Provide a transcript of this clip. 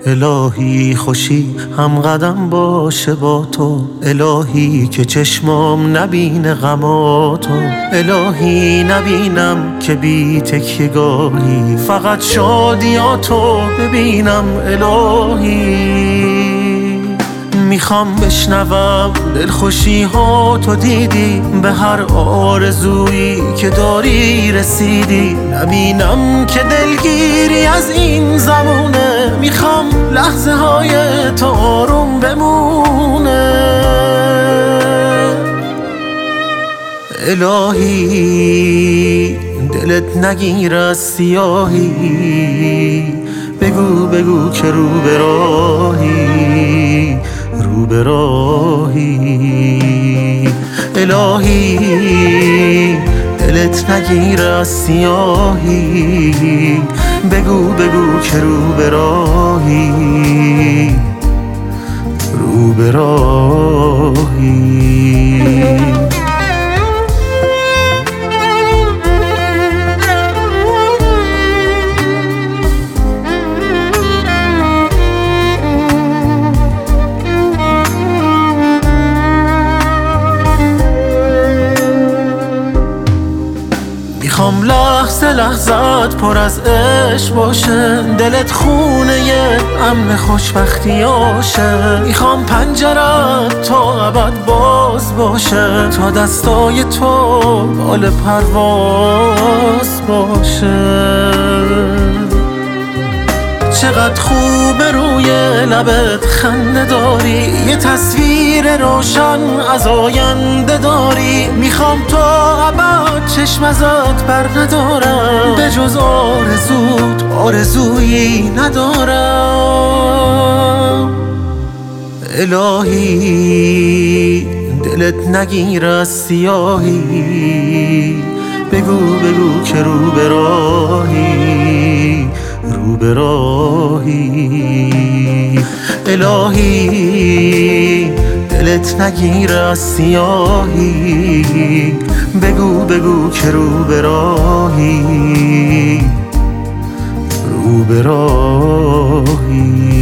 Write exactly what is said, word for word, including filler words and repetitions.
الهی خوشی هم قدم باشه با تو، الهی که چشمام نبینه غماتو، الهی نبینم که بی تکیه‌گاهی، فقط شادیاتو ببینم الهی. میخوام بشنوم دلخوشی ها تو دیدی، به هر آرزویی که داری رسیدی، نبینم که دلگیری از این زمونه، میخوام لحظه های تو آروم بمونه. الهی دلت نگیر از سیاهی، بگو بگو که رو به راهی، رو به راهی. الهی دلت نگیر از سیاهی، بگو بگو که رو به راهی، رو به راهی. میخوام لحظه لحظت پر از عشق باشه، دلت خونه یه امن خوشبختیاشه، میخوام پنجرت تا ابد باز باشه، تا دستای تو بال پرواز باشه. چقدر خوبه روی لبت خنده داری، یه تصویر روشن از آینده داری، میخوام تا ابد چشم ازت بر ندارم، به جز آرزوت آرزویی ندارم. الهی دلت نگیر از سیاهی، بگو بگو که رو به راهی، رو به راهی. الهی دلت نگیر از سیاهی، بگو بگو که رو به راهی، رو به راهی.